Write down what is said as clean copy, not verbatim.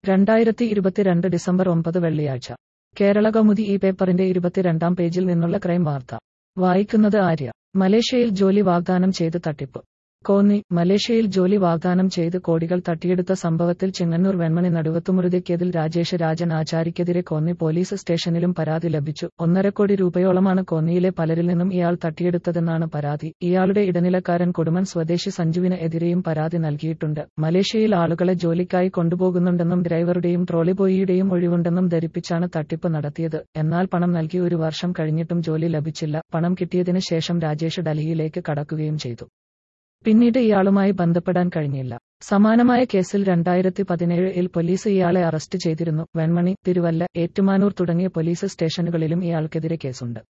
2022 December 9 വെള്ളിയാഴ്ച. കേരളകൗമുദി ഈ പേപ്പറിന്റെ 22-ാം പേജിൽ നിന്നുള്ള ക്രൈം വാർത്ത. വായിക്കുന്നത് ആര്യ. മലേഷ്യയിൽ ജോലി വാഗ്ദാനം ചെയ്ത് തട്ടിപ്പ്. കോന്നി. മലേഷ്യയിൽ ജോലി വാഗ്ദാനം ചെയ്ത് കോടികൾ തട്ടിയെടുത്ത സംഭവത്തിൽ ചെങ്ങന്നൂർ വെൺമണി നടുവത്തുമുറുതിക്കതിൽ രാജേഷ് രാജൻ ആചാരിക്കെതിരെ കോന്നി പോലീസ് സ്റ്റേഷനിലും പരാതി ലഭിച്ചു. 1.5 കോടി രൂപയോളമാണ് കോന്നിയിലെ പലരിൽ നിന്നും ഇയാൾ തട്ടിയെടുത്തതെന്നാണ് പരാതി. ഇയാളുടെ ഇടനിലക്കാരൻ കൊടുമൺ സ്വദേശി സഞ്ജുവിന് എതിരെയും പരാതി നൽകിയിട്ടുണ്ട്. മലേഷ്യയിൽ ആളുകളെ ജോലിക്കായി കൊണ്ടുപോകുന്നുണ്ടെന്നും ഡ്രൈവറുടെയും ട്രോളി ബോയിയുടെയും ഒഴിവുണ്ടെന്നും ധരിപ്പിച്ചാണ് തട്ടിപ്പ് നടത്തിയത്. എന്നാൽ പണം നൽകി 1 വർഷം കഴിഞ്ഞിട്ടും ജോലി ലഭിച്ചില്ല. പണം കിട്ടിയതിന് ശേഷം രാജേഷ് ഡൽഹിയിലേക്ക് കടക്കുകയും ചെയ്തു. പിന്നീട് ഇയാളുമായി ബന്ധപ്പെടാൻ കഴിഞ്ഞില്ല. സമാനമായ കേസിൽ 2017-ൽ പോലീസ് ഇയാളെ അറസ്റ്റ് ചെയ്തിരുന്നു. വെൺമണി, തിരുവല്ല, ഏറ്റുമാനൂർ തുടങ്ങിയ പോലീസ് സ്റ്റേഷനുകളിലും ഇയാൾക്കെതിരെ കേസുണ്ട്.